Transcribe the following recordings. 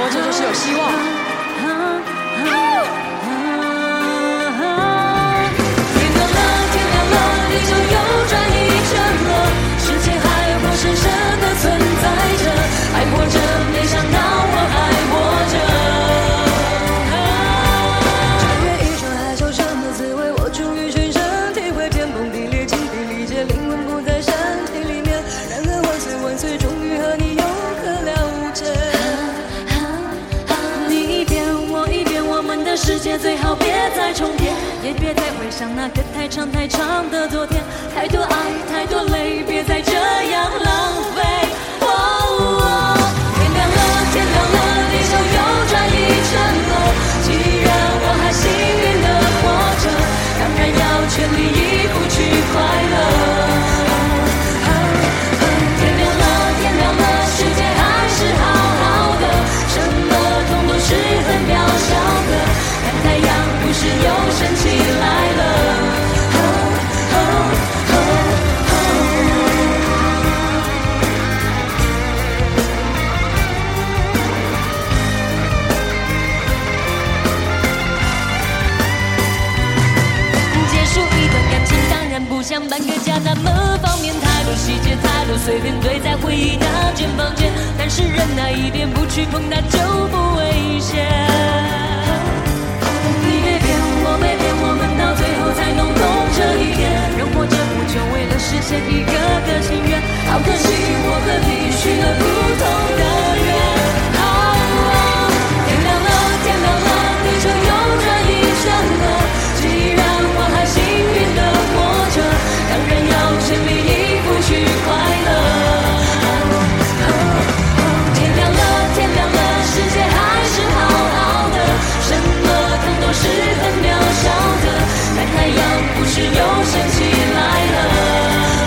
活着就是有希望。 世界最好别再重叠，也别再回想那个太长太长的昨天，太多爱太多泪，别再这样浪费。天亮了，天亮了，地球又转一圈了。既然我还幸运的活着，当然要全力以赴去快乐。天亮了，天亮了，世界还是好好的，什么痛都是很渺小的。太阳不是又升起来了。结束一段感情当然不像搬个家那么方便，太多细节太多碎片堆在回忆那间房间，但是人哪一点不去碰它就不危险。我没变，我们到最后才弄懂这一点。人活着不就为了实现一个个心愿？好可惜，我和你许了不同的愿。天亮了，天亮了，地球又转一圈了。既然我还幸运的活着，当然要全力以赴去快乐。天亮了，天亮了，世界还是好好的，什么痛都是很渺小的，但太阳不是又升起来了。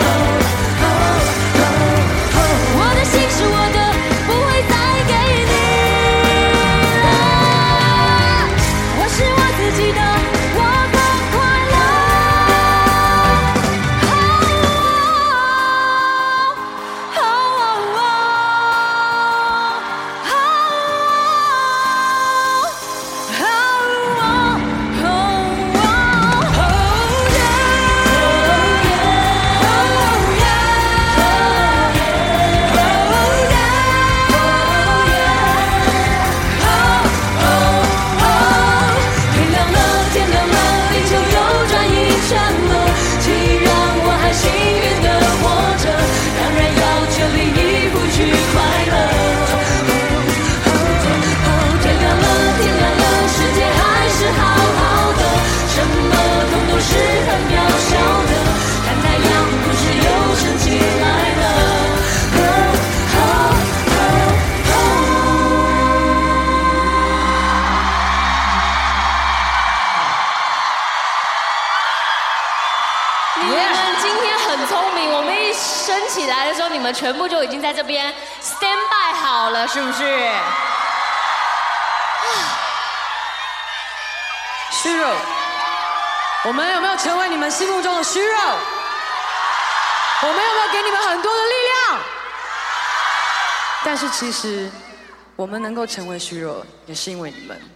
我的心是我的，不会再给你了。我是我自己的，我很快乐。起来的时候，你们全部就已经在这边 stand by 好了，是不是？ 虚肉，我们有没有成为你们心目中的虚肉？我们有没有给你们很多的力量？但是其实，我们能够成为虚肉，也是因为你们。